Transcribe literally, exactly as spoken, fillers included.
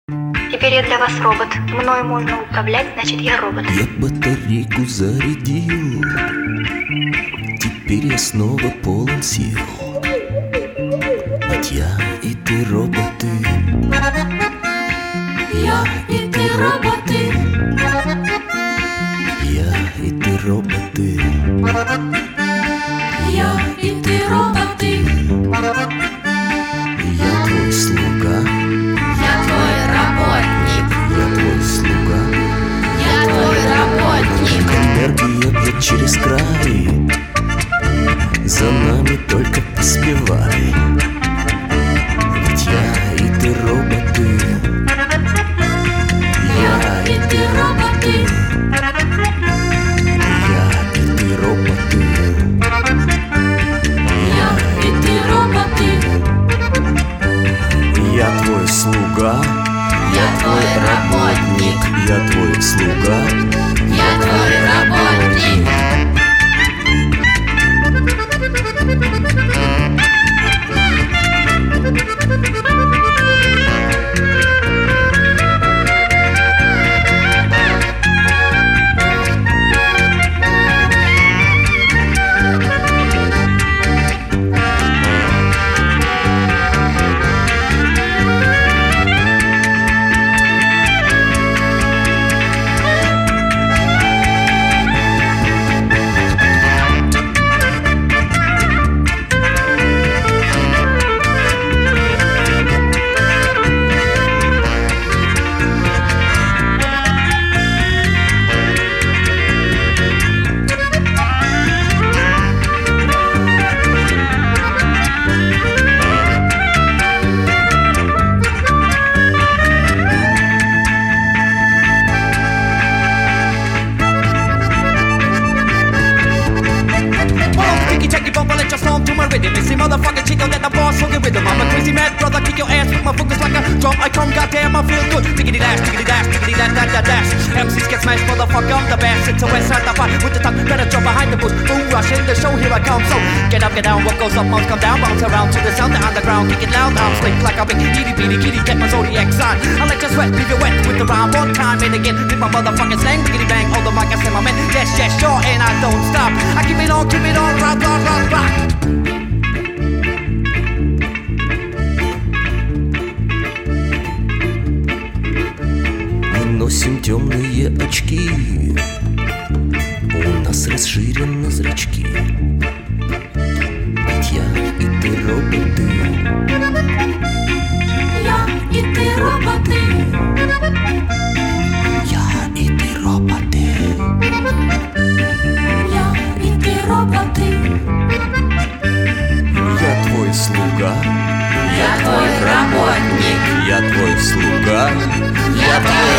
Теперь я для вас робот. Мною можно управлять, значит я робот. Я батарейку зарядил, теперь я снова полон сил. Ведь я и ты роботы. Я и ты роботы. Я и ты роботы. Я и ты роботы. Я твой слуга. Я твой работник. Я твой слуга. Я твой работник. Энергия бьет через край, за нами только поспевай. Ведь я и ты роботы. Я и ты роботы. Я и ты роботы. Я и ты роботы. Я твой слуга. Я твой работник. Я твой слуга. Я твой работник. Motherfucker chico that the boss hooking rhythm. I'm a crazy mad brother, kick your ass with my focus like a drum icon. Goddamn, I feel good. Diggity dash, diggity dash, diggity dash, dash, dash, dash. M Cs get smashed, motherfucker, I'm the best. It's a west side, the fight with the top. Better jump behind the bush. Boom, rush in the show, here I come. So get up, get down, what goes up must come down. Bounce around to the sound, the underground, kick it loud. I'm slick like a big itty bitty kitty, get my zodiac sign. I like to sweat, leave you wet with the rhyme one time and again. With my motherfucking slang, diggity bang, on the mic I say my man. Yes, yes, sure, and I don't stop. I keep it on, keep it on, rock, rock, rock, rock. Носим темные очки, у нас расширены зрачки. Ведь я и ты роботы. Я и ты роботы. Я и ты роботы. Я и ты роботы. Я твой слуга. Я твой работник. Я твой слуга. Я твой